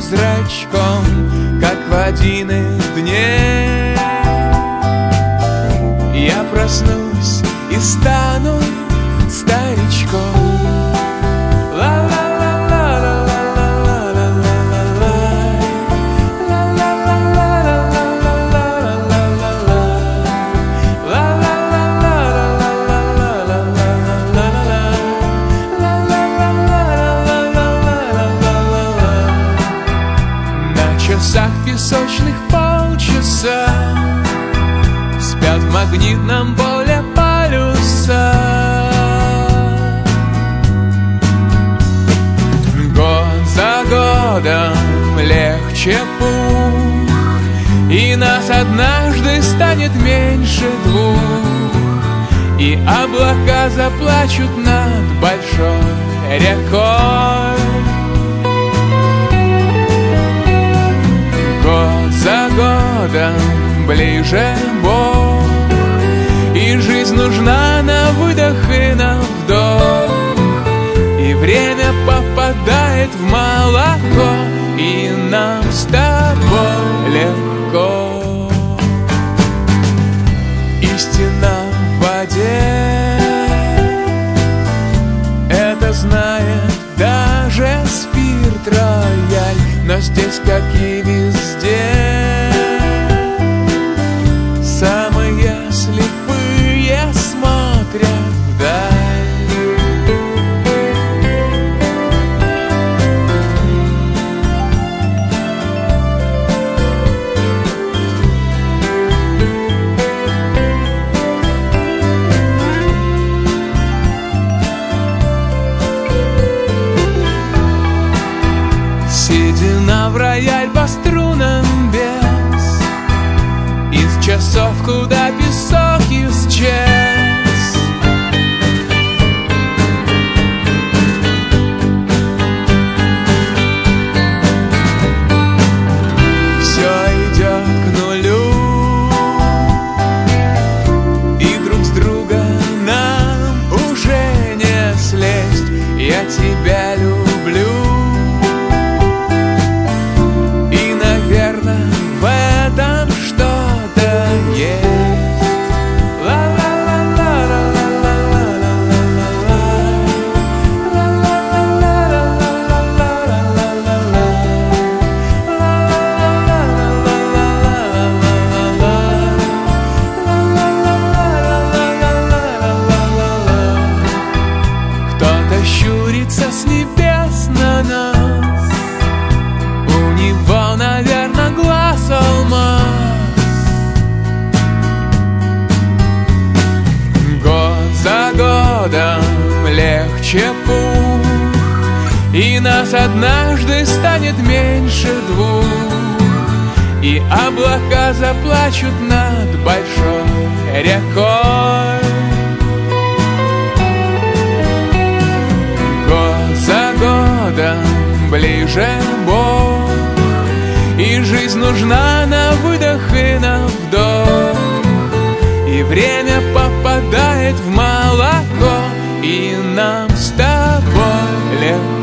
зрачком, как в один из дней. Я проснусь и стану старичком. На часах песочных полчаса спят в магнитном поле полюса. Год за годом легче пух, и нас однажды станет меньше двух, и облака заплачут над большой рекой. Год за годом ближе Бог, и жизнь нужна на выдох и на вдох, и время попадает в молоко, и нам с тобой легко. Истина в воде, это знает даже спирт рояль, но здесь, как и везде, самые слепые смотрят вдаль. Седина в рояль по струнам без, из часов, куда песок исчез. Все идет к нулю, и друг с друга нам уже не слезть. Я тебя люблю, и, наверное, в этом что-то есть. Кто-то щурится с небес на нас, у него, наверное, глаз алмаз. Год за годом легче пух, и нас однажды станет меньше двух, и облака заплачут над большой рекой. Год за годом ближе Бог, и жизнь нужна на выдох и на вдох, и время попадает в молоко, и нам с тобой легко.